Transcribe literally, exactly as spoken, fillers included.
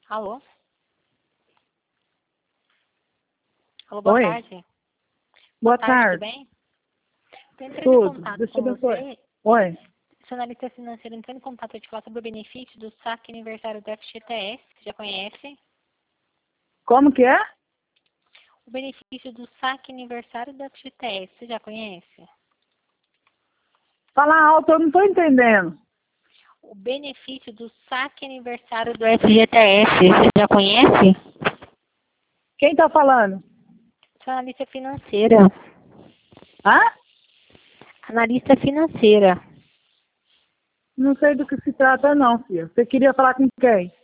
Alô? Alô, boa Oi. tarde. Boa tarde, tarde. tudo bem? Estou entrando em Tudo. contato Deixa com eu abençoar. você, Oi. sou analista financeira, entrando em contato para te falar sobre o benefício do saque aniversário do F G T S, você já conhece? Como que é? O benefício do saque aniversário do F G T S, você já conhece? Fala alto, eu não tô entendendo. O benefício do saque aniversário do F G T S, você já conhece? Quem tá falando? Sou analista financeira. Hã? Analista financeira. Não sei do que se trata não, filha. Você queria falar com quem?